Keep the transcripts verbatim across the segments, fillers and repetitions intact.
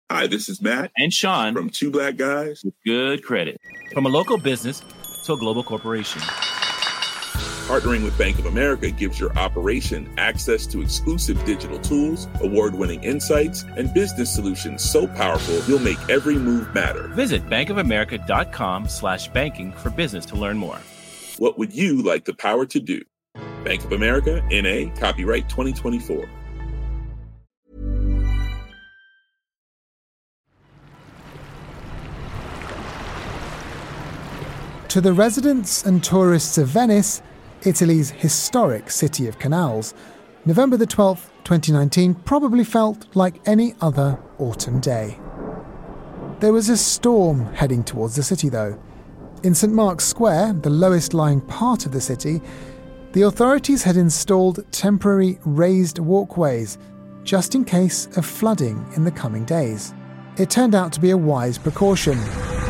Hi, this is Matt and Sean from Two Black Guys with Good Credit. From a local business to a global corporation, partnering with Bank of America gives your operation access to exclusive digital tools, award-winning insights, and business solutions so powerful you'll make every move matter. Visit bankofamerica.com slash banking for business to learn more. What would you like the power to do? Bank of America, N A, copyright twenty twenty-four. To the residents and tourists of Venice, Italy's historic city of canals, November the twelfth, twenty nineteen probably felt like any other autumn day. There was a storm heading towards the city though. In Saint Mark's Square, the lowest lying part of the city, the authorities had installed temporary raised walkways just in case of flooding in the coming days. It turned out to be a wise precaution.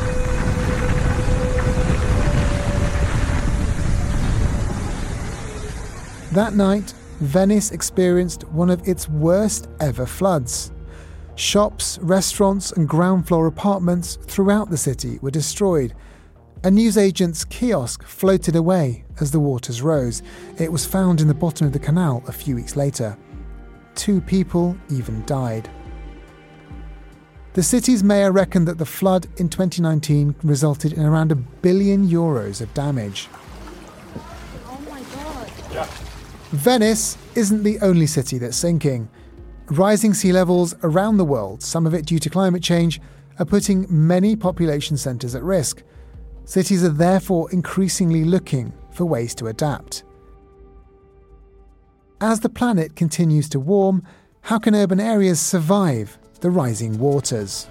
That night, Venice experienced one of its worst ever floods. Shops, restaurants and ground floor apartments throughout the city were destroyed. A newsagent's kiosk floated away as the waters rose. It was found in the bottom of the canal a few weeks later. Two people even died. The city's mayor reckoned that the flood in twenty nineteen resulted in around a billion euros of damage. Oh my God. Yeah. Venice isn't the only city that's sinking. Rising sea levels around the world, some of it due to climate change, are putting many population centres at risk. Cities are therefore increasingly looking for ways to adapt. As the planet continues to warm, how can urban areas survive the rising waters?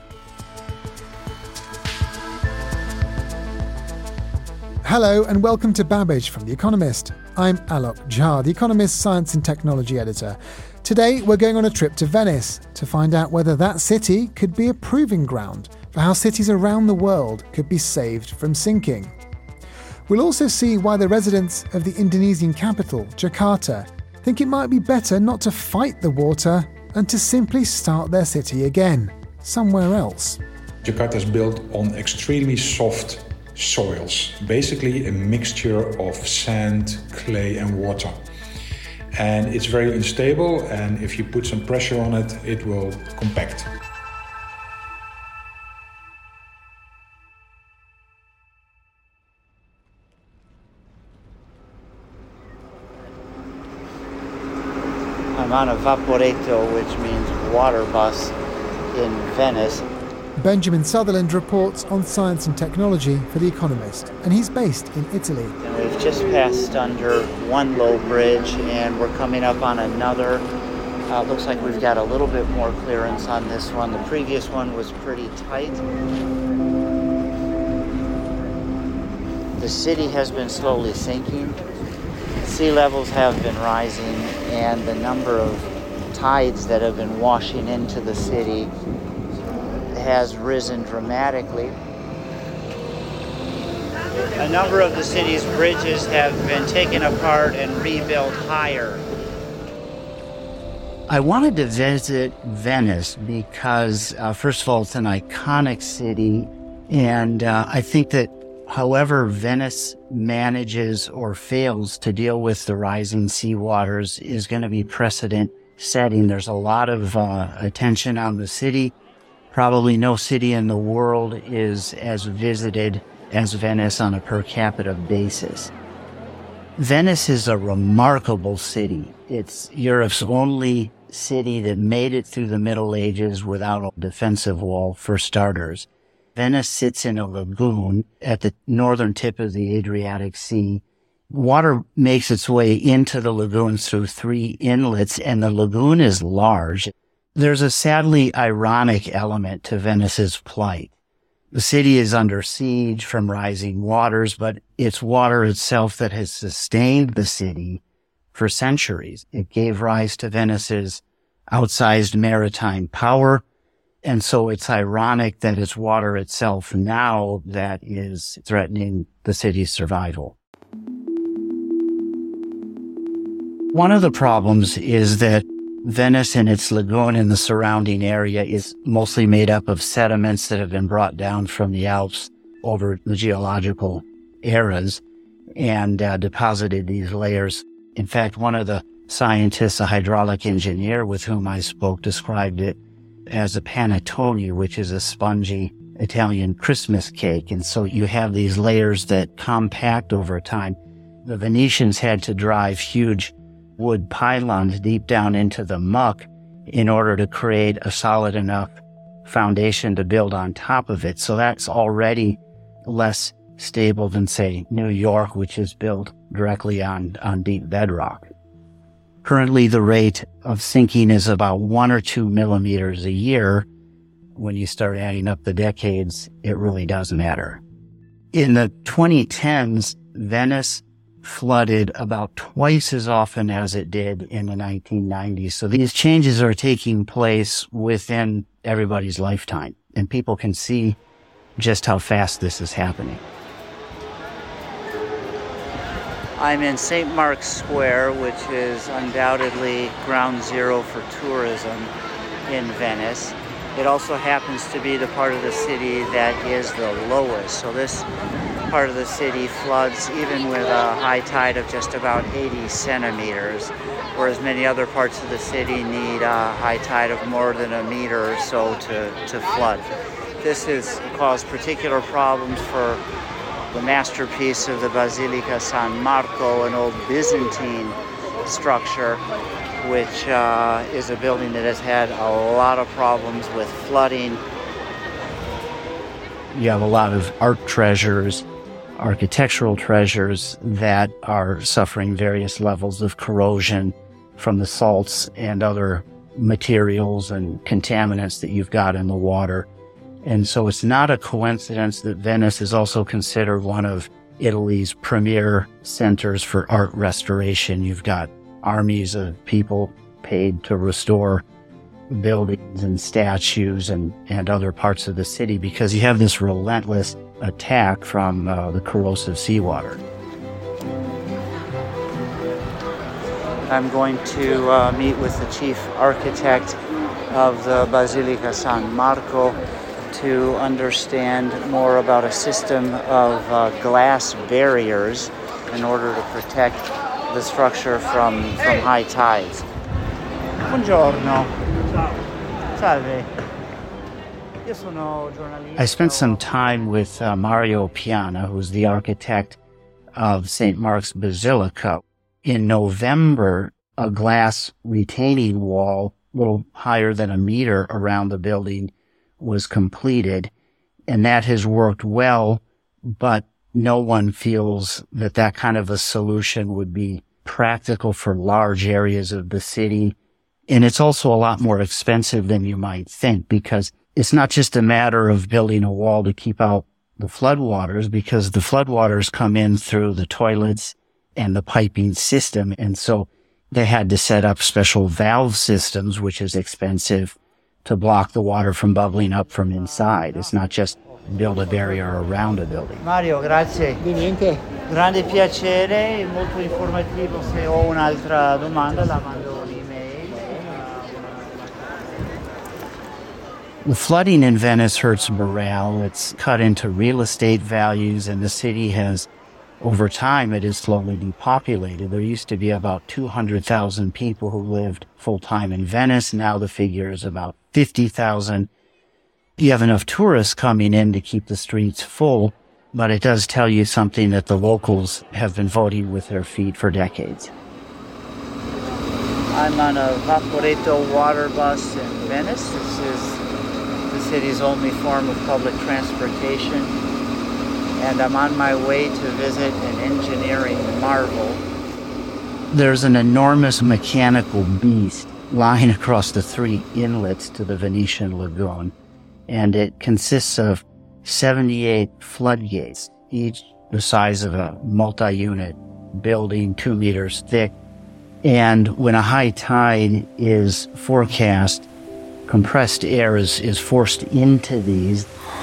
Hello and welcome to Babbage from The Economist. I'm Alok Jha, The Economist's science and technology editor. Today we're going on a trip to Venice to find out whether that city could be a proving ground for how cities around the world could be saved from sinking. We'll also see why the residents of the Indonesian capital, Jakarta, think it might be better not to fight the water and to simply start their city again, somewhere else. Jakarta is built on extremely soft soils, basically a mixture of sand, clay and water. And it's very unstable, and if you put some pressure on it, it will compact. I'm on a Vaporetto, which means water bus, in Venice. Benjamin Sutherland reports on science and technology for The Economist, and he's based in Italy. And we've just passed under one low bridge, and we're coming up on another. Uh, looks like we've got a little bit more clearance on this one. The previous one was pretty tight. The city has been slowly sinking. Sea levels have been rising, and the number of tides that have been washing into the city has risen dramatically. A number of the city's bridges have been taken apart and rebuilt higher. I wanted to visit Venice because, uh, first of all, it's an iconic city, and uh, I think that however Venice manages or fails to deal with the rising sea waters is going to be precedent setting. There's a lot of uh, attention on the city. Probably no city in the world is as visited as Venice on a per capita basis. Venice is a remarkable city. It's Europe's only city that made it through the Middle Ages without a defensive wall, for starters. Venice sits in a lagoon at the northern tip of the Adriatic Sea. Water makes its way into the lagoons through three inlets, and the lagoon is large. There's a sadly ironic element to Venice's plight. The city is under siege from rising waters, but it's water itself that has sustained the city for centuries. It gave rise to Venice's outsized maritime power, and so it's ironic that it's water itself now that is threatening the city's survival. One of the problems is that Venice and its lagoon and the surrounding area is mostly made up of sediments that have been brought down from the Alps over the geological eras and uh, deposited these layers. In fact, one of the scientists, a hydraulic engineer with whom I spoke, described it as a panettone, which is a spongy Italian Christmas cake. And so you have these layers that compact over time. The Venetians had to drive huge wood pylons deep down into the muck in order to create a solid enough foundation to build on top of it. So that's already less stable than, say, New York, which is built directly on, on deep bedrock. Currently, the rate of sinking is about one or two millimeters a year. When you start adding up the decades, it really does matter. In the twenty tens, Venice flooded about twice as often as it did in the nineteen nineties. So these changes are taking place within everybody's lifetime, and people can see just how fast this is happening. I'm in Saint Mark's Square, which is undoubtedly ground zero for tourism in Venice. It also happens to be the part of the city that is the lowest. So this part of the city floods even with a high tide of just about eighty centimeters, whereas many other parts of the city need a high tide of more than a meter or so to, to flood. This has caused particular problems for the masterpiece of the Basilica San Marco, an old Byzantine structure, which uh, is a building that has had a lot of problems with flooding. You have a lot of art treasures, architectural treasures that are suffering various levels of corrosion from the salts and other materials and contaminants that you've got in the water. And so it's not a coincidence that Venice is also considered one of Italy's premier centers for art restoration. You've got armies of people paid to restore buildings and statues and, and other parts of the city because you have this relentless attack from uh, the corrosive seawater. I'm going to uh, meet with the chief architect of the Basilica San Marco to understand more about a system of uh, glass barriers in order to protect the structure from, from high tides. Buongiorno. Salve. Io sono giornalista. I spent some time with uh, Mario Piana, who's the architect of Saint Mark's Basilica. In November, a glass retaining wall, a little higher than a meter around the building, was completed, and that has worked well, but no one feels that that kind of a solution would be practical for large areas of the city. And it's also a lot more expensive than you might think, because it's not just a matter of building a wall to keep out the floodwaters, because the floodwaters come in through the toilets and the piping system. And so they had to set up special valve systems, which is expensive, to block the water from bubbling up from inside. It's not just build a barrier around a building. Mario, grazie. Di niente. Grande piacere, molto informativo. Se ho un'altra domanda la mando un'email. The flooding in Venice hurts morale. It's cut into real estate values, and the city has, over time, it is slowly depopulated. There used to be about two hundred thousand people who lived full-time in Venice. Now the figure is about fifty thousand. You have enough tourists coming in to keep the streets full, but it does tell you something that the locals have been voting with their feet for decades. I'm on a Vaporetto water bus in Venice. This is the city's only form of public transportation, and I'm on my way to visit an engineering marvel. There's an enormous mechanical beast lying across the three inlets to the Venetian lagoon, and it consists of seventy-eight floodgates, each the size of a multi-unit building, two meters thick. And when a high tide is forecast, compressed air is, is forced into these.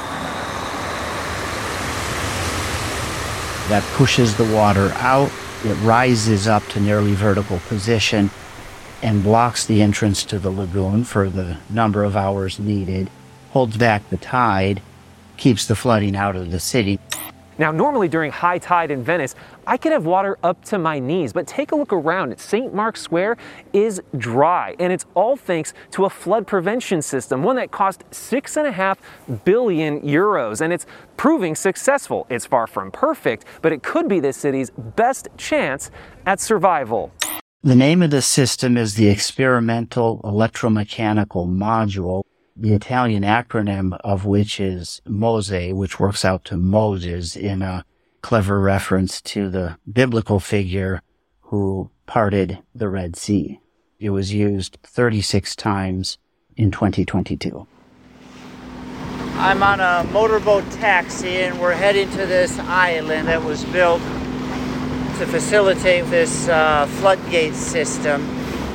That pushes the water out. It rises up to nearly vertical position, and blocks the entrance to the lagoon for the number of hours needed, holds back the tide, keeps the flooding out of the city. Now, normally during high tide in Venice, I could have water up to my knees, but take a look around. Saint Mark's Square is dry, and it's all thanks to a flood prevention system, one that cost six and a half billion euros, and it's proving successful. It's far from perfect, but it could be this city's best chance at survival. The name of the system is the Experimental Electromechanical Module, the Italian acronym of which is MOSE, which works out to Moses in a clever reference to the biblical figure who parted the Red Sea. It was used thirty-six times in twenty twenty-two. I'm on a motorboat taxi and we're heading to this island that was built to facilitate this uh, floodgate system.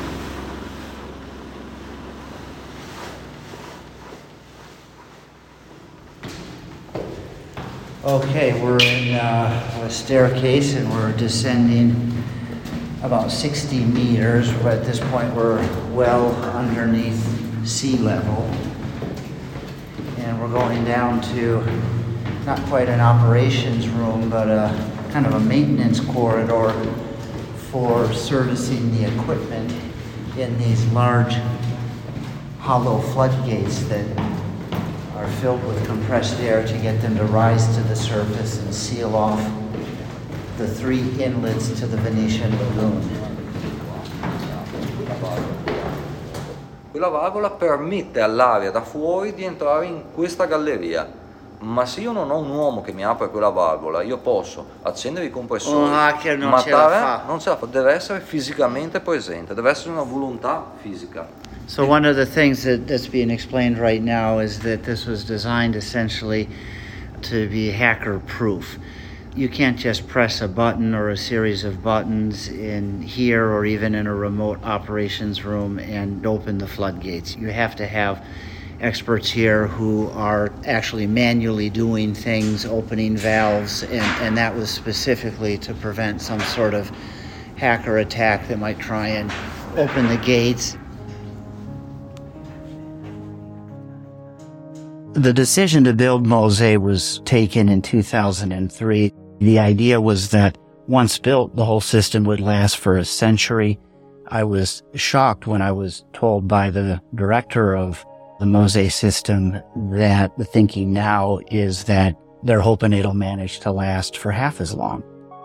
Okay, we're in uh, a staircase and we're descending about sixty meters, but at this point we're well underneath sea level. And we're going down to not quite an operations room, but a kind of a maintenance corridor for servicing the equipment in these large hollow floodgates that are filled with compressed air to get them to rise to the surface and seal off the three inlets to the Venetian lagoon. Quella valvola permette all'aria da fuori di entrare in questa galleria, ma se io non ho un uomo che mi apre quella valvola, io posso accendere i compressori, un hacker non ma ce la fa. non ce la fa, deve essere fisicamente presente, deve essere una volontà fisica. So one of the things that, that's being explained right now is that this was designed essentially to be hacker-proof. You can't just press a button or a series of buttons in here or even in a remote operations room and open the floodgates. You have to have experts here who are actually manually doing things, opening valves, and, and that was specifically to prevent some sort of hacker attack that might try and open the gates. The decision to build MOSE was taken in two thousand three. The idea was that once built, the whole system would last for a century. I was shocked when I was told by the director of the MOSE system that the thinking now is that they're hoping it'll manage to last for half as long.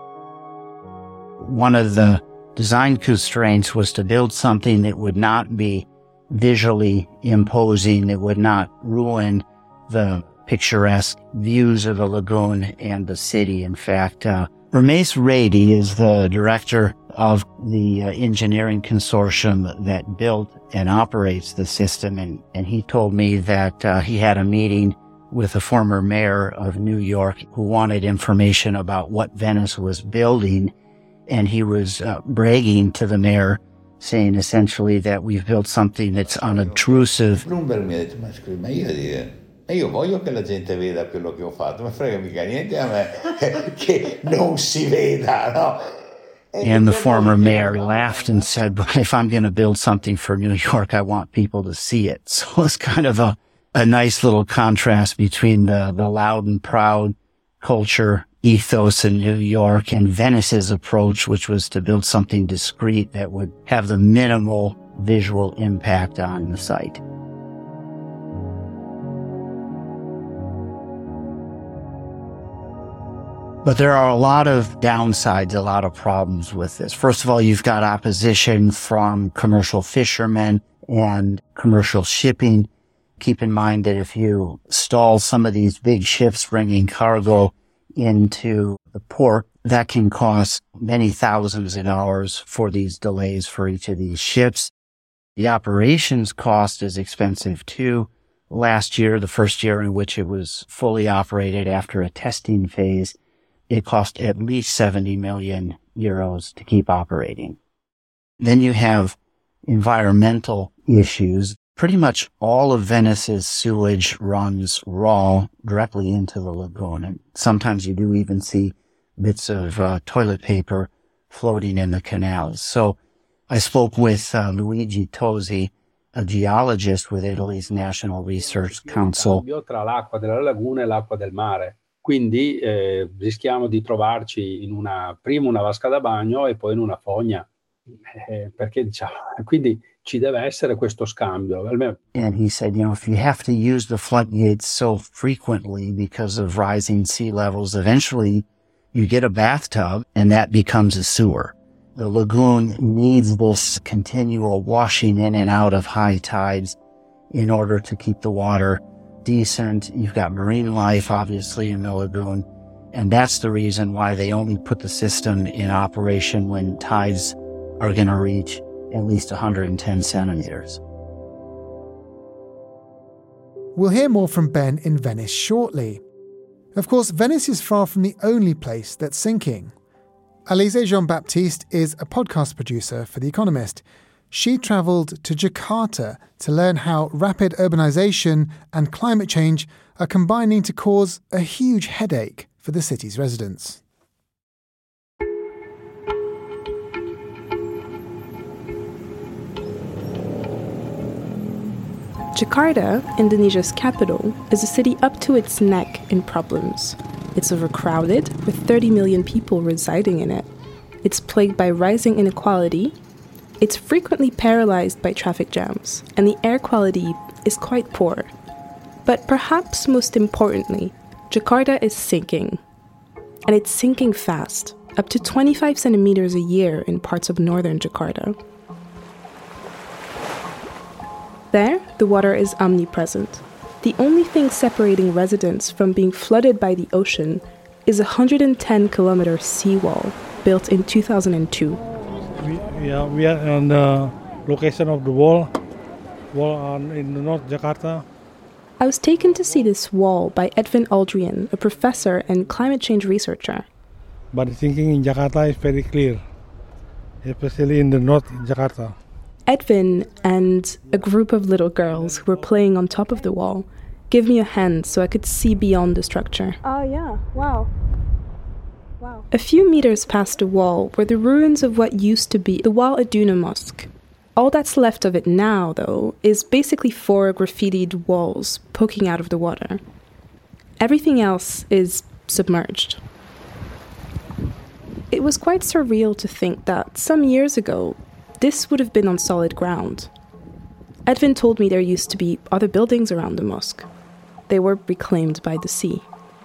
One of the design constraints was to build something that would not be visually imposing, that would not ruin the picturesque views of the lagoon and the city. In fact, uh, Ramesh Reddy is the director of the uh, engineering consortium that built and operates the system, and, and he told me that uh, he had a meeting with a former mayor of New York who wanted information about what Venice was building, and he was uh, bragging to the mayor, saying essentially that we've built something that's unobtrusive. Bloomberg mi ha detto, ma scusi, ma io dire, io voglio che la gente veda quello che ho fatto, ma frega mica niente a me che non si veda, no? And the former mayor laughed and said, but if I'm going to build something for New York, I want people to see it. So it's kind of a, a nice little contrast between the, the loud and proud culture ethos in New York and Venice's approach, which was to build something discreet that would have the minimal visual impact on the site. But there are a lot of downsides, a lot of problems with this. First of all, you've got opposition from commercial fishermen and commercial shipping. Keep in mind that if you stall some of these big ships bringing cargo into the port, that can cost many thousands of dollars for these delays for each of these ships. The operations cost is expensive too. Last year, the first year in which it was fully operated after a testing phase, it cost at least seventy million euros to keep operating. Then you have environmental issues. Pretty much all of Venice's sewage runs raw directly into the lagoon. And sometimes you do even see bits of uh, toilet paper floating in the canals. So I spoke with uh, Luigi Tosi, a geologist with Italy's National Research Council. Tra l'acqua della laguna e l'acqua del mare. Quindi eh, rischiamo di trovarci in una, prima una vasca da bagno e poi in una fogna. Eh, perché diciamo, quindi ci deve essere questo scambio. And he said, you know, if you have to use the floodgates so frequently because of rising sea levels, eventually you get a bathtub and that becomes a sewer. The lagoon needs this continual washing in and out of high tides in order to keep the water decent. You've got marine life, obviously, in the lagoon. And that's the reason why they only put the system in operation when tides are going to reach at least one hundred ten centimeters. We'll hear more from Ben in Venice shortly. Of course, Venice is far from the only place that's sinking. Alizé Jean-Baptiste is a podcast producer for The Economist. She travelled to Jakarta to learn how rapid urbanisation and climate change are combining to cause a huge headache for the city's residents. Jakarta, Indonesia's capital, is a city up to its neck in problems. It's overcrowded, with thirty million people residing in it. It's plagued by rising inequality. It's frequently paralyzed by traffic jams, and the air quality is quite poor. But perhaps most importantly, Jakarta is sinking. And it's sinking fast, up to twenty-five centimeters a year in parts of northern Jakarta. There, the water is omnipresent. The only thing separating residents from being flooded by the ocean is a one hundred ten kilometer seawall built in two thousand two. We, yeah, we are on the location of the wall, wall on, in North Jakarta. I was taken to see this wall by Edwin Aldrian, a professor and climate change researcher. But the thinking in Jakarta is very clear, especially in the North Jakarta. Edwin and a group of little girls who were playing on top of the wall gave me a hand so I could see beyond the structure. Oh, yeah. Wow. Wow. A few meters past the wall were the ruins of what used to be the Wal Aduna Mosque. All that's left of it now, though, is basically four graffitied walls poking out of the water. Everything else is submerged. It was quite surreal to think that some years ago, this would have been on solid ground. Edwin told me there used to be other buildings around the mosque. They were reclaimed by the sea.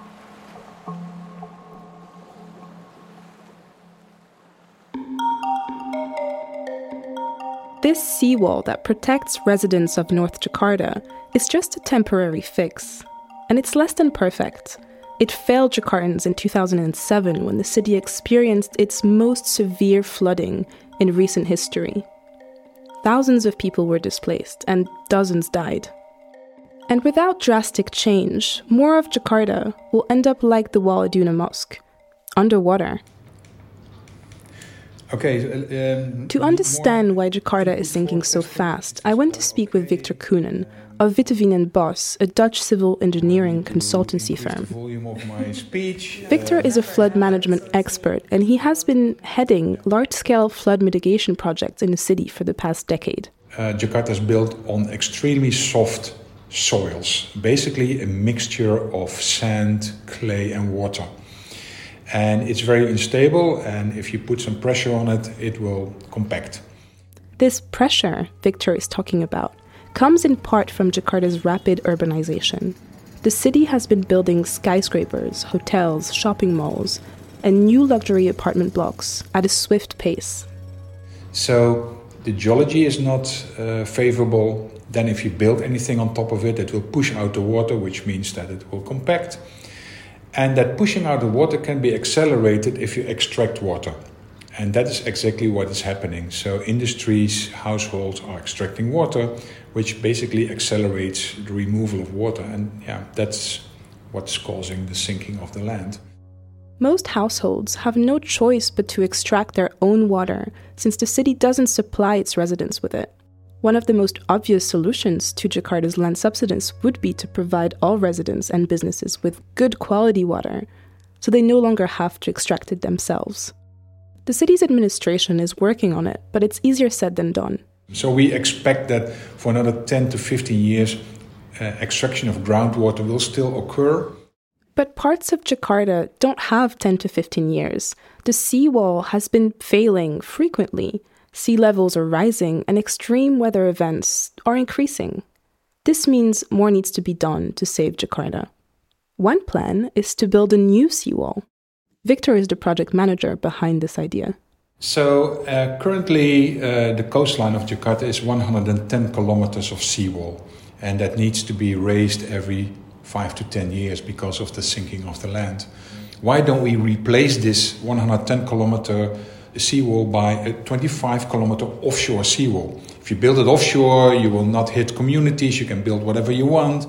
This seawall that protects residents of North Jakarta is just a temporary fix, and it's less than perfect. It failed Jakartans in two thousand seven when the city experienced its most severe flooding in recent history. Thousands of people were displaced and dozens died. And without drastic change, more of Jakarta will end up like the Wal Aduna Mosque, underwater. Okay. Um, to understand why Jakarta is sinking so fast, I went to speak with Victor Koenen of Witteveen and Bos, a Dutch civil engineering consultancy firm. Victor is a flood management expert, and he has been heading large-scale flood mitigation projects in the city for the past decade. Uh, Jakarta is built on extremely soft soils, basically a mixture of sand, clay and water. And it's very unstable, and if you put some pressure on it, it will compact. This pressure Victor is talking about comes in part from Jakarta's rapid urbanization. The city has been building skyscrapers, hotels, shopping malls, and new luxury apartment blocks at a swift pace. So the geology is not uh, favorable. Then if you build anything on top of it, it will push out the water, which means that it will compact. And that pushing out the water can be accelerated if you extract water. And that is exactly what is happening. So industries, households are extracting water, which basically accelerates the removal of water. And yeah, that's what's causing the sinking of the land. Most households have no choice but to extract their own water, since the city doesn't supply its residents with it. One of the most obvious solutions to Jakarta's land subsidence would be to provide all residents and businesses with good quality water, so they no longer have to extract it themselves. The city's administration is working on it, but it's easier said than done. So we expect that for another ten to fifteen years, uh, extraction of groundwater will still occur. But parts of Jakarta don't have ten to fifteen years. The seawall has been failing frequently. Sea levels are rising and extreme weather events are increasing. This means more needs to be done to save Jakarta. One plan is to build a new seawall. Victor is the project manager behind this idea. So uh, currently uh, the coastline of Jakarta is one hundred ten kilometers of seawall, and that needs to be raised every five to ten years because of the sinking of the land. Why don't we replace this one hundred ten kilometer seawall by a twenty-five kilometer offshore seawall? If you build it offshore, you will not hit communities, you can build whatever you want.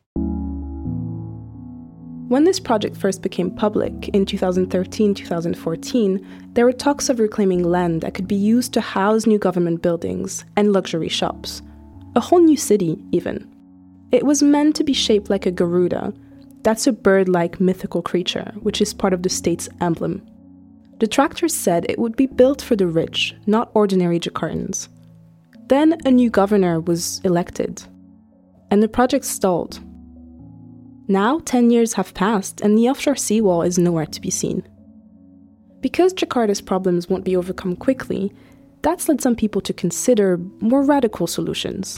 When this project first became public in two thousand thirteen to two thousand fourteen, there were talks of reclaiming land that could be used to house new government buildings and luxury shops. A whole new city, even. It was meant to be shaped like a Garuda. That's a bird-like mythical creature, which is part of the state's emblem. Detractors said it would be built for the rich, not ordinary Jakartans. Then a new governor was elected, and the project stalled. Now, ten years have passed, and the offshore seawall is nowhere to be seen. Because Jakarta's problems won't be overcome quickly, that's led some people to consider more radical solutions.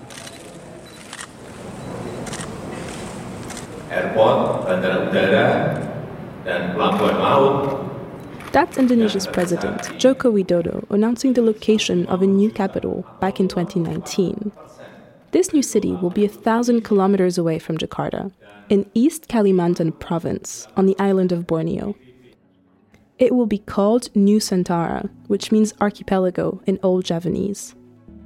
Airport, bandara udara, dan pelabuhan laut. That's Indonesia's president, Joko Widodo, announcing the location of a new capital back in twenty nineteen. This new city will be a thousand kilometers away from Jakarta, in East Kalimantan province, on the island of Borneo. It will be called Nusantara, which means archipelago in Old Javanese.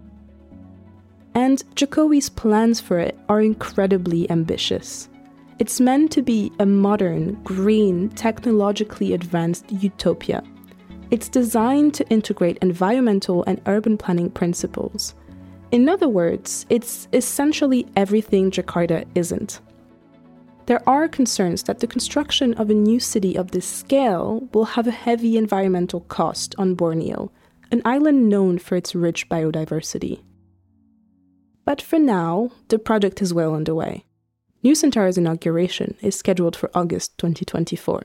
And Jokowi's plans for it are incredibly ambitious. It's meant to be a modern, green, technologically advanced utopia. It's designed to integrate environmental and urban planning principles. In other words, it's essentially everything Jakarta isn't. There are concerns that the construction of a new city of this scale will have a heavy environmental cost on Borneo, an island known for its rich biodiversity. But for now, the project is well underway. Nusantara's inauguration is scheduled for August twenty twenty-four.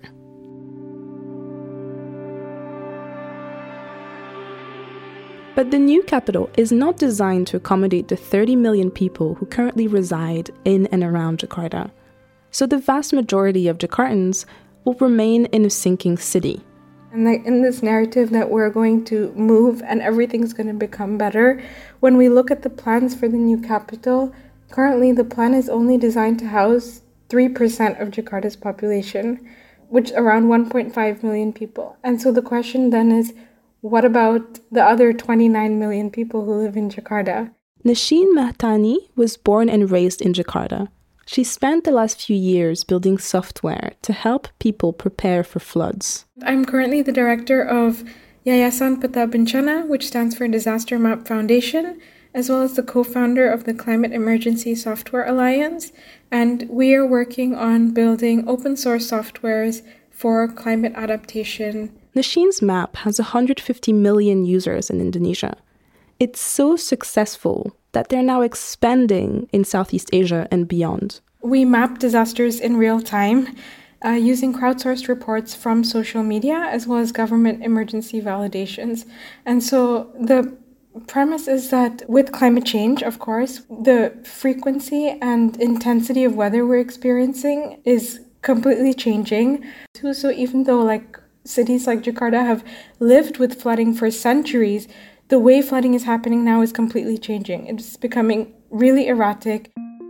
But the new capital is not designed to accommodate the thirty million people who currently reside in and around Jakarta. So the vast majority of Jakartans will remain in a sinking city. And like in this narrative that we're going to move and everything's going to become better, when we look at the plans for the new capital, currently the plan is only designed to house three percent of Jakarta's population, which is around one point five million people. And so the question then is, what about the other twenty-nine million people who live in Jakarta? Nasheen Mahtani was born and raised in Jakarta. She spent the last few years building software to help people prepare for floods. I'm currently the director of Yayasan Peta Bencana, which stands for Disaster Map Foundation, as well as the co-founder of the Climate Emergency Software Alliance. And we are working on building open source softwares for climate adaptation. Nasheen's map has one hundred fifty million users in Indonesia. It's so successful that they're now expanding in Southeast Asia and beyond. We map disasters in real time uh, using crowdsourced reports from social media as well as government emergency validations. And so the premise is that with climate change, of course, the frequency and intensity of weather we're experiencing is completely changing. So even though like cities like Jakarta have lived with flooding for centuries, the way flooding is happening now is completely changing. It's becoming really erratic.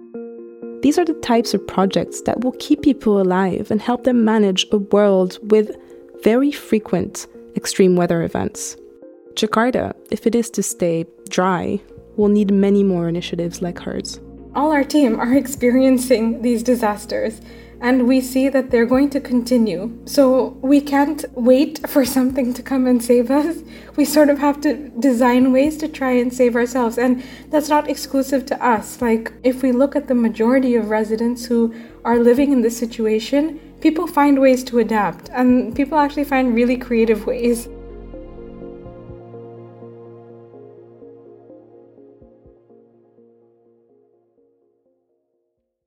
These are the types of projects that will keep people alive and help them manage a world with very frequent extreme weather events. Jakarta, if it is to stay dry, will need many more initiatives like hers. All our team are experiencing these disasters, and we see that they're going to continue. So we can't wait for something to come and save us. We sort of have to design ways to try and save ourselves. And that's not exclusive to us. Like, if we look at the majority of residents who are living in this situation, people find ways to adapt. And people actually find really creative ways.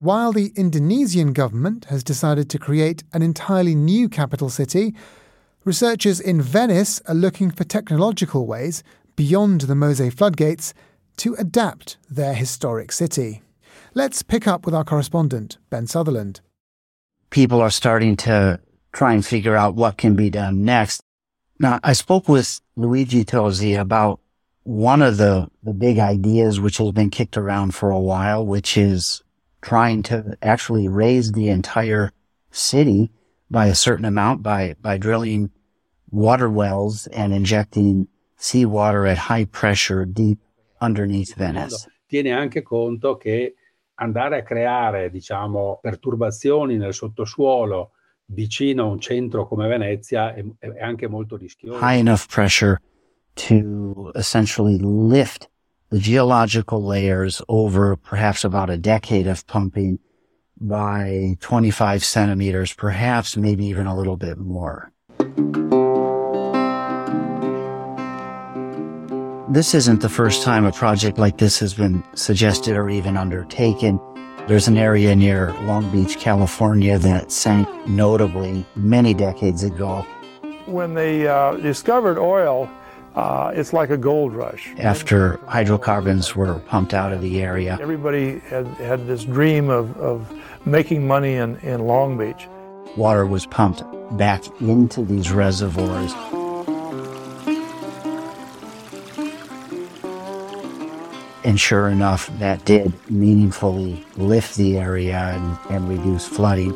While the Indonesian government has decided to create an entirely new capital city, researchers in Venice are looking for technological ways, beyond the Mosè floodgates, to adapt their historic city. Let's pick up with our correspondent, Ben Sutherland. People are starting to try and figure out what can be done next. Now, I spoke with Luigi Tosi about one of the, the big ideas which has been kicked around for a while, which is trying to actually raise the entire city by a certain amount by, by drilling water wells and injecting seawater at high pressure deep underneath Venice. Tiene anche conto che andare a creare, diciamo, perturbazioni nel sottosuolo vicino a un centro come Venezia è, è anche molto rischioso. High enough pressure to essentially lift the geological layers over perhaps about a decade of pumping by twenty-five centimeters, perhaps maybe even a little bit more. This isn't the first time a project like this has been suggested or even undertaken. There's an area near Long Beach, California that sank notably many decades ago. When they uh, discovered oil, uh, it's like a gold rush. After hydrocarbons were pumped out of the area. Everybody had, had this dream of, of making money in, in Long Beach. Water was pumped back into these reservoirs. And sure enough, that did meaningfully lift the area and, and reduce flooding.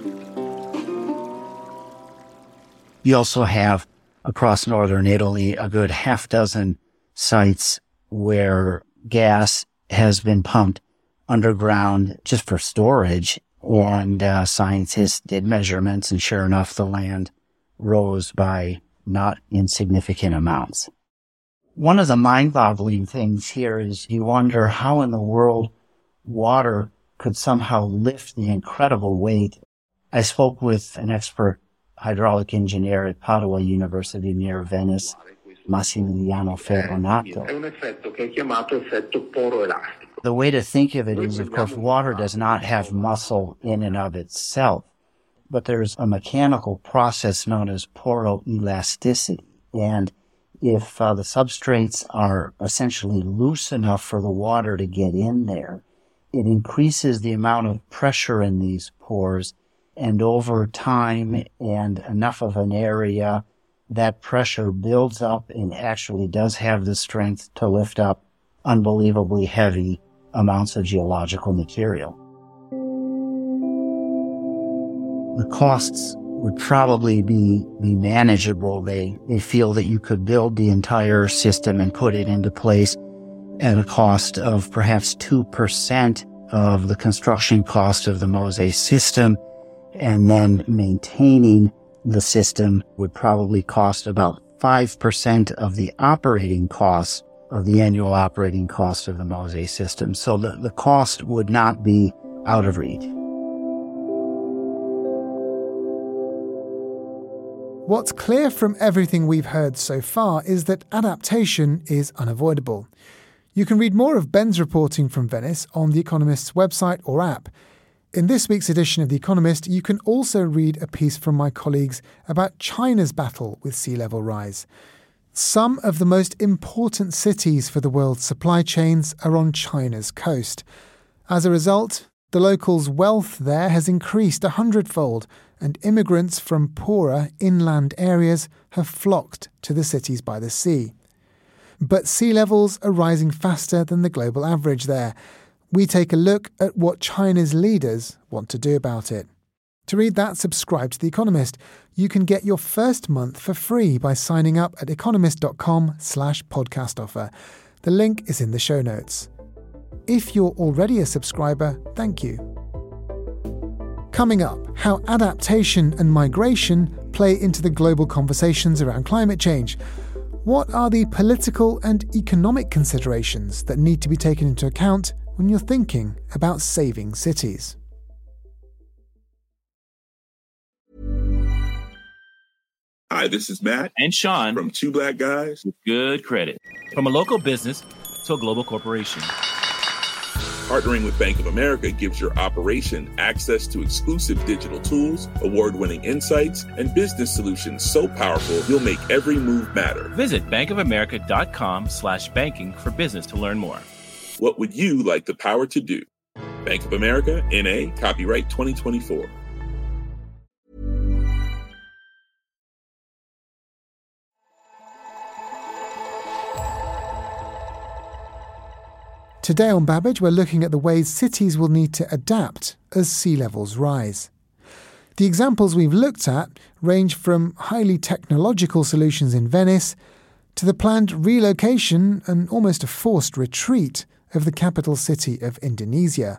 You also have, across northern Italy, a good half dozen sites where gas has been pumped underground just for storage. And uh, scientists did measurements, and sure enough, the land rose by not insignificant amounts. One of the mind-boggling things here is you wonder how in the world water could somehow lift the incredible weight. I spoke with an expert hydraulic engineer at Padua University near Venice, Massimiliano Ferronato. The way to think of it is, of course, water does not have muscle in and of itself, but there's a mechanical process known as poroelasticity. And if uh, the substrates are essentially loose enough for the water to get in there, it increases the amount of pressure in these pores, and over time and enough of an area, that pressure builds up and actually does have the strength to lift up unbelievably heavy amounts of geological material. The costs would probably be, be manageable. They, they feel that you could build the entire system and put it into place at a cost of perhaps two percent of the construction cost of the Mosè system, and then maintaining the system would probably cost about five percent of the operating costs of the annual operating cost of the Mosè system. So the, the cost would not be out of reach. What's clear from everything we've heard so far is that adaptation is unavoidable. You can read more of Ben's reporting from Venice on The Economist's website or app. In this week's edition of The Economist, you can also read a piece from my colleagues about China's battle with sea level rise. Some of the most important cities for the world's supply chains are on China's coast. As a result, the locals' wealth there has increased a hundredfold, and immigrants from poorer inland areas have flocked to the cities by the sea. But sea levels are rising faster than the global average there. We take a look at what China's leaders want to do about it. To read that, subscribe to The Economist. You can get your first month for free by signing up at economist.com slash podcast offer. The link is in the show notes. If you're already a subscriber, thank you. Coming up, how adaptation and migration play into the global conversations around climate change. What are the political and economic considerations that need to be taken into account when you're thinking about saving cities? Hi, this is Matt and Sean from Two Black Guys with Good Credit. From a local business to a global corporation, Partnering with Bank of America gives your operation access to exclusive digital tools, award-winning insights, and business solutions so powerful you'll make every move matter. Visit bankofamerica.com slash banking for business to learn more. What would you like the power to do? Bank of America, N A, copyright twenty twenty-four. Today on Babbage, we're looking at the ways cities will need to adapt as sea levels rise. The examples we've looked at range from highly technological solutions in Venice to the planned relocation and almost a forced retreat of the capital city of Indonesia.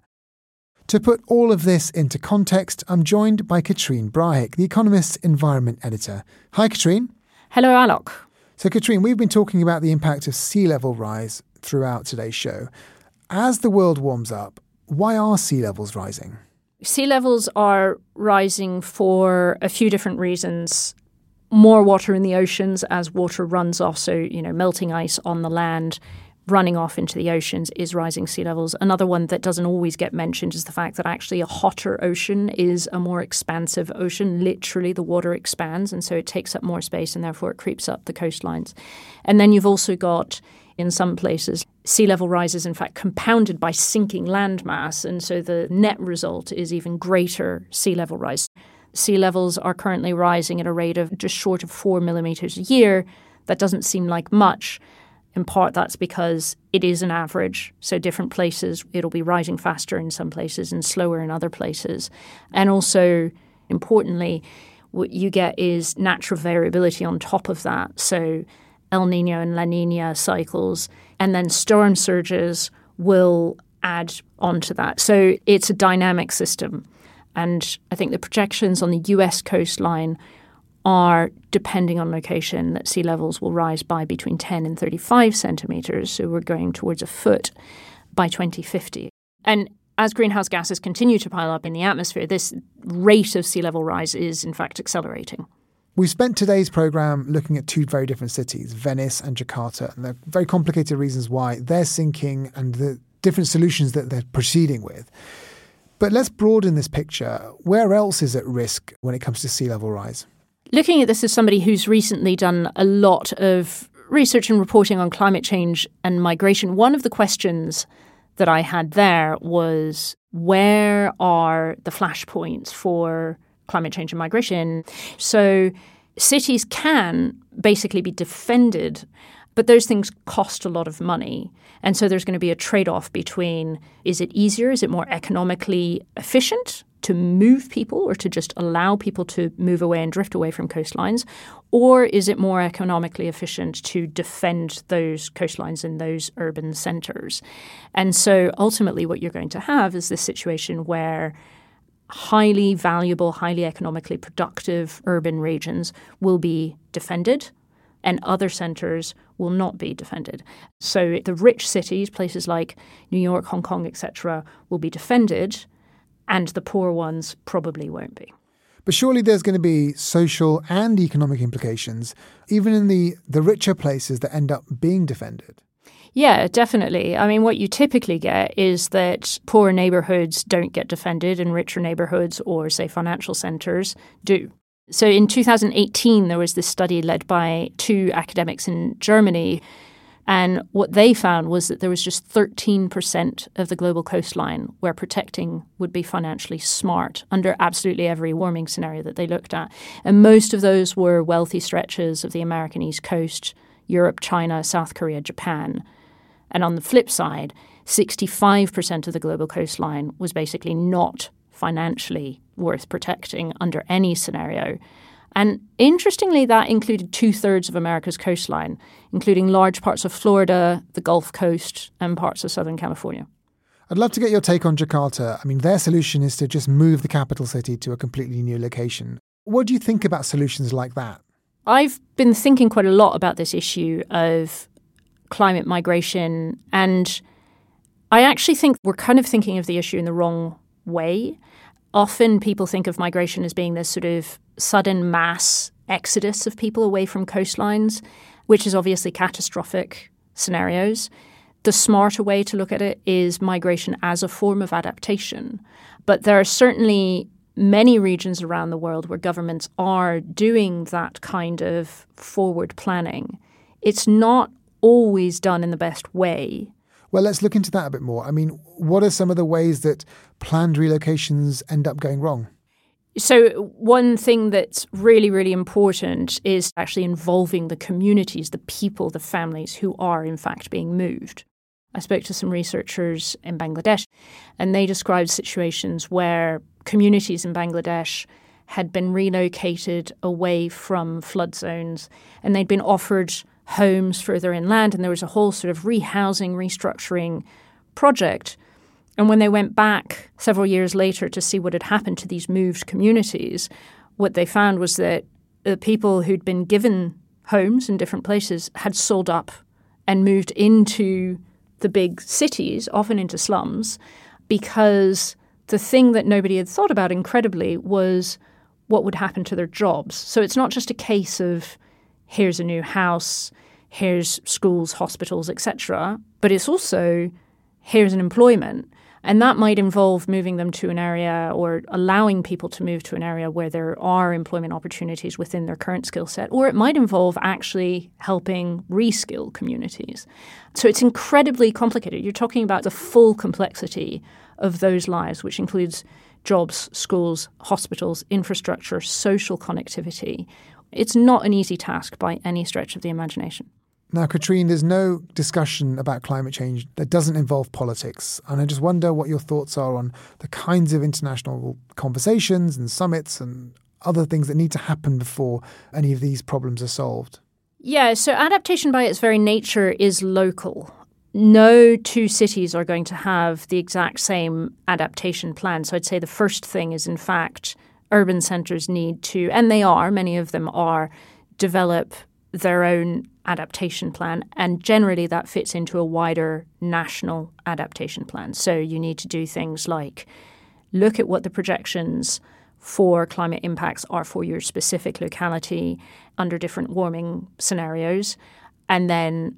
To put all of this into context, I'm joined by Katrien Brahick, The Economist's environment editor. Hi, Katrien. Hello, Alok. So, Katrien, we've been talking about the impact of sea level rise throughout today's show. As the world warms up, why are sea levels rising? Sea levels are rising for a few different reasons. More water in the oceans as water runs off, so, you know, melting ice on the land, running off into the oceans is rising sea levels. Another one that doesn't always get mentioned is the fact that actually a hotter ocean is a more expansive ocean. Literally, the water expands, and so it takes up more space, and therefore it creeps up the coastlines. And then you've also got, in some places, sea level rise is in fact compounded by sinking landmass, and so the net result is even greater sea level rise. Sea levels are currently rising at a rate of just short of four millimetres a year. That doesn't seem like much. In part, that's because it is an average. So different places, it'll be rising faster in some places and slower in other places. And also, importantly, what you get is natural variability on top of that. So El Nino and La Nina cycles, and then storm surges will add onto that. So it's a dynamic system. And I think the projections on the U S coastline are, depending on location, that sea levels will rise by between ten and thirty-five centimetres. So we're going towards a foot by twenty fifty. And as greenhouse gases continue to pile up in the atmosphere, this rate of sea level rise is in fact accelerating. We've spent today's programme looking at two very different cities, Venice and Jakarta, and there are very complicated reasons why they're sinking and the different solutions that they're proceeding with. But let's broaden this picture. Where else is at risk when it comes to sea level rise? Looking at this as somebody who's recently done a lot of research and reporting on climate change and migration, one of the questions that I had there was, where are the flashpoints for climate change and migration? So cities can basically be defended, but those things cost a lot of money. And so there's going to be a trade-off between, is it easier, is it more economically efficient to move people or to just allow people to move away and drift away from coastlines? Or is it more economically efficient to defend those coastlines and those urban centres? And so ultimately what you're going to have is this situation where highly valuable, highly economically productive urban regions will be defended and other centres will not be defended. So the rich cities, places like New York, Hong Kong, et cetera, will be defended, and the poor ones probably won't be. But surely there's going to be social and economic implications, even in the, the richer places that end up being defended. Yeah, definitely. I mean, what you typically get is that poorer neighbourhoods don't get defended and richer neighbourhoods or, say, financial centres do. So in two thousand eighteen, there was this study led by two academics in Germany, and what they found was that there was just thirteen percent of the global coastline where protecting would be financially smart under absolutely every warming scenario that they looked at. And most of those were wealthy stretches of the American East Coast, Europe, China, South Korea, Japan. And on the flip side, sixty-five percent of the global coastline was basically not financially worth protecting under any scenario. And interestingly, that included two-thirds of America's coastline, including large parts of Florida, the Gulf Coast, and parts of Southern California. I'd love to get your take on Jakarta. I mean, their solution is to just move the capital city to a completely new location. What do you think about solutions like that? I've been thinking quite a lot about this issue of climate migration, and I actually think we're kind of thinking of the issue in the wrong way. Often people think of migration as being this sort of sudden mass exodus of people away from coastlines, which is obviously catastrophic scenarios. the smarter way to look at it is migration as a form of adaptation. But there are certainly many regions around the world where governments are doing that kind of forward planning. It's not always done in the best way. Well, let's look into that a bit more. I mean, what are some of the ways that planned relocations end up going wrong? So one thing that's really, really important is actually involving the communities, the people, the families who are in fact being moved. I spoke to some researchers in Bangladesh, and they described situations where communities in Bangladesh had been relocated away from flood zones, and they'd been offered homes further inland, and there was a whole sort of rehousing, restructuring project. And when they went back several years later to see what had happened to these moved communities, what they found was that the people who'd been given homes in different places had sold up and moved into the big cities, often into slums, because the thing that nobody had thought about incredibly was what would happen to their jobs. So it's not just a case of here's a new house, here's schools, hospitals, et cetera, but it's also here's an employment. And that might involve moving them to an area or allowing people to move to an area where there are employment opportunities within their current skill set, or it might involve actually helping reskill communities. So it's incredibly complicated. You're talking about the full complexity of those lives, which includes jobs, schools, hospitals, infrastructure, social connectivity. It's not an easy task by any stretch of the imagination. Now, Katrine, there's no discussion about climate change that doesn't involve politics. And I just wonder what your thoughts are on the kinds of international conversations and summits and other things that need to happen before any of these problems are solved. Yeah, so adaptation by its very nature is local. No two cities are going to have the exact same adaptation plan. So I'd say the first thing is, in fact, urban centres need to, and they are, many of them are, develop their own adaptation plan, and generally that fits into a wider national adaptation plan. So you need to do things like look at what the projections for climate impacts are for your specific locality under different warming scenarios, and then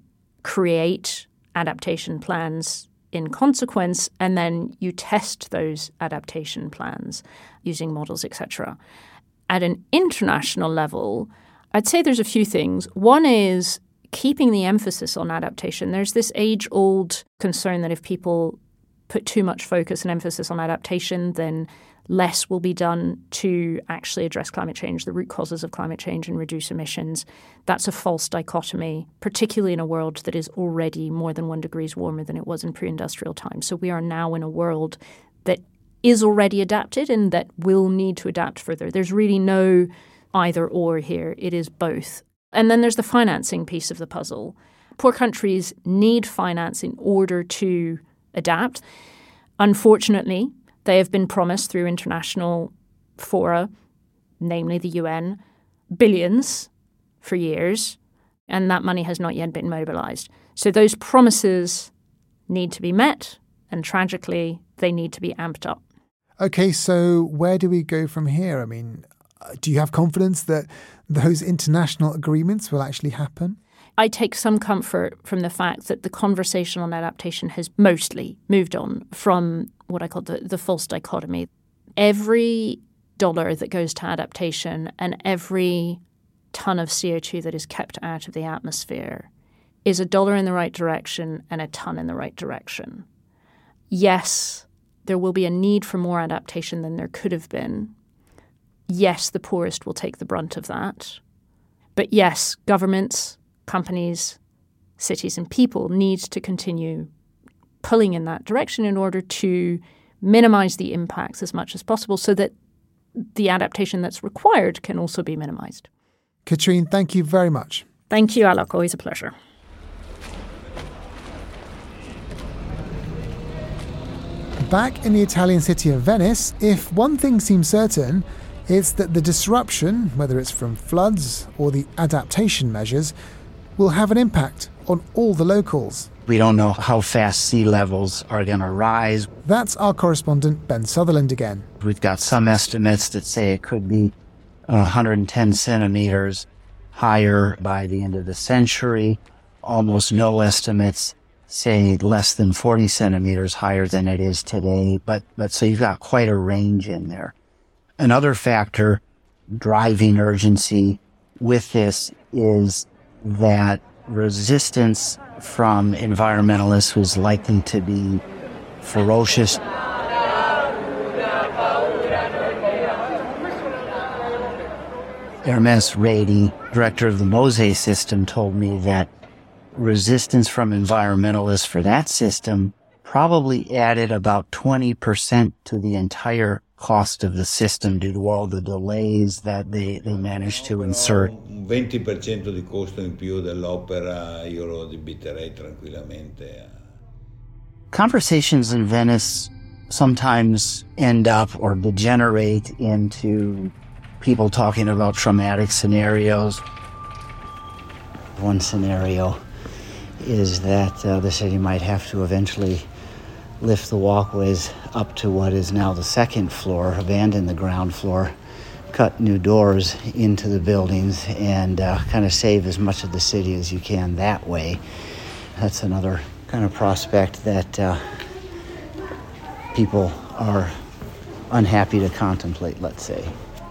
create adaptation plans in consequence, and then you test those adaptation plans using models, et cetera. At an international level, I'd say there's a few things. One is keeping the emphasis on adaptation. There's this age-old concern that if people put too much focus and emphasis on adaptation, then less will be done to actually address climate change, the root causes of climate change, and reduce emissions. That's a false dichotomy, particularly in a world that is already more than one degrees warmer than it was in pre-industrial times. So we are now in a world that is already adapted and that will need to adapt further. There's really no either or here. It is both. And then there's the financing piece of the puzzle. Poor countries need finance in order to adapt. Unfortunately, they have been promised through international fora, namely the U N, billions for years, and that money has not yet been mobilized. So those promises need to be met, and tragically, they need to be amped up. Okay, so where do we go from here? I mean, do you have confidence that those international agreements will actually happen? I take some comfort from the fact that the conversation on adaptation has mostly moved on from what I call the, the false dichotomy. Every dollar that goes to adaptation and every ton of C O two that is kept out of the atmosphere is a dollar in the right direction and a ton in the right direction. Yes, there will be a need for more adaptation than there could have been. Yes, the poorest will take the brunt of that. But yes, governments, companies, cities and people need to continue pulling in that direction in order to minimize the impacts as much as possible so that the adaptation that's required can also be minimized. Katrine, thank you very much. Thank you, Alok. Always a pleasure. Back in the Italian city of Venice, if one thing seems certain, it's that the disruption, whether it's from floods or the adaptation measures, will have an impact on all the locals. We don't know how fast sea levels are going to rise. That's our correspondent, Ben Sutherland again. We've got some estimates that say it could be one hundred ten centimeters higher by the end of the century. Almost no estimates say, less than forty centimeters higher than it is today. But, but so you've got quite a range in there. Another factor driving urgency with this is that resistance from environmentalists was likely to be ferocious. Hermes Rady, director of the MOSE system, told me that resistance from environmentalists for that system probably added about twenty percent to the entire cost of the system due to all the delays that they, they managed to insert. venti per cento di costo in più dell'opera io lo debiterei tranquillamente. Conversations in Venice sometimes end up or degenerate into people talking about traumatic scenarios. One scenario is that uh, the city might have to eventually lift the walkways up to what is now the second floor, abandon the ground floor, cut new doors into the buildings, and uh, kind of save as much of the city as you can that way. That's another kind of prospect that uh, people are unhappy to contemplate, let's say.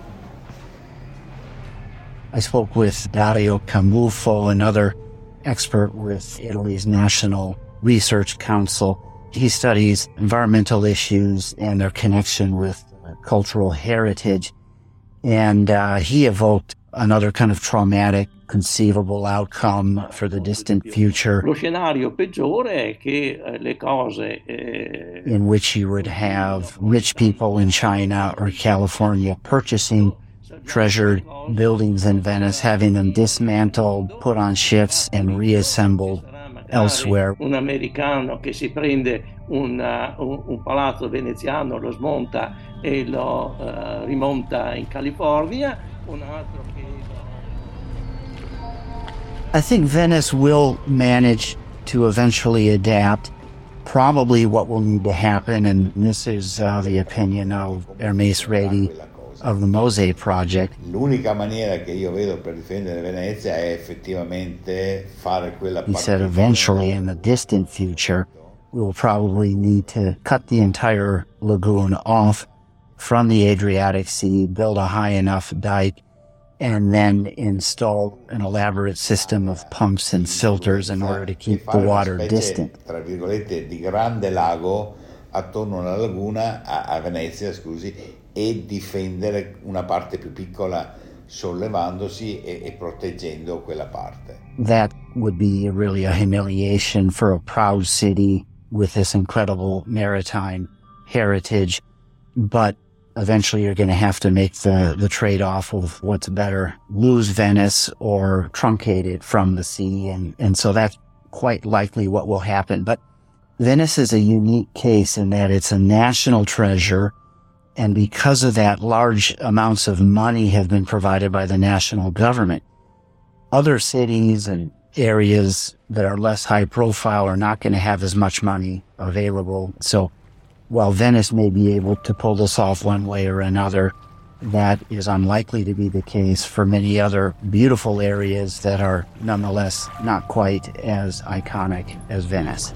I spoke with Dario Camufo, another expert with Italy's National Research Council. He studies environmental issues and their connection with cultural heritage. And uh, he evoked another kind of traumatic conceivable outcome for the distant future, Lo scenario peggiore è che eh, le cose eh, in which you would have rich people in China or California purchasing treasured buildings in Venice, having them dismantled, put on ships, and reassembled elsewhere. Un americano che si prende un, uh, un, un palazzo veneziano, lo smonta e lo uh, rimonta in California, un altro che... I think Venice will manage to eventually adapt. Probably what will need to happen, and this is uh, the opinion of Hermes Rady of the MOSE project. L'unica maniera che io vedo per difendere Venezia è effettivamente fare quella He said eventually, in the distant future, we will probably need to cut the entire lagoon off from the Adriatic Sea, build a high enough dike, and then install an elaborate system of pumps and filters in order to keep the water distant. Tra virgolette di grande lago attorno alla laguna a, a Venezia, scusi, e difendere una parte più piccola sollevandosi e, e proteggendo quella parte. That would be really a humiliation for a proud city with this incredible maritime heritage, but eventually you're going to have to make the, the trade-off of what's better, lose Venice or truncate it from the sea, and, and so that's quite likely what will happen. But Venice is a unique case in that it's a national treasure, and because of that, large amounts of money have been provided by the national government. Other cities and areas that are less high profile are not going to have as much money available. So while Venice may be able to pull this off one way or another, that is unlikely to be the case for many other beautiful areas that are nonetheless not quite as iconic as Venice.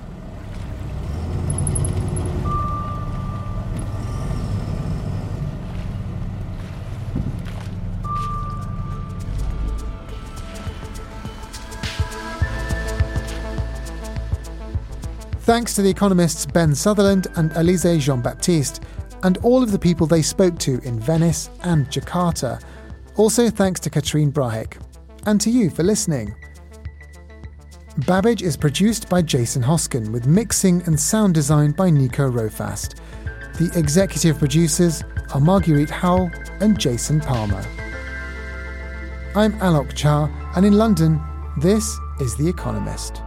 Thanks to the economists Ben Sutherland and Elise Jean-Baptiste, and all of the people they spoke to in Venice and Jakarta. Also thanks to Katrine Brahik, and to you for listening. Babbage is produced by Jason Hoskin, with mixing and sound design by Nico Rofast. The executive producers are Marguerite Howell and Jason Palmer. I'm Alok Char, and in London, this is The Economist.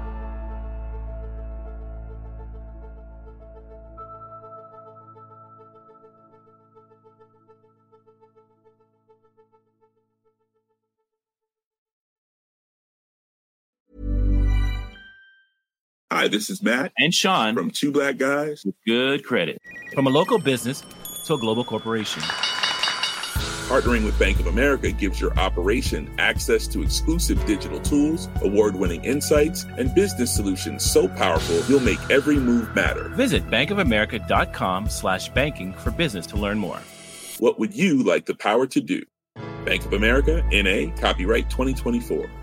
Hi, this is Matt and Sean from Two Black Guys with Good Credit. From a local business to a global corporation, Partnering with Bank of America gives your operation access to exclusive digital tools, award-winning insights, and business solutions so powerful you'll make every move matter. Visit bankofamerica.com slash banking for business to learn more. What would you like the power to do? Bank of America, N A, copyright twenty twenty-four.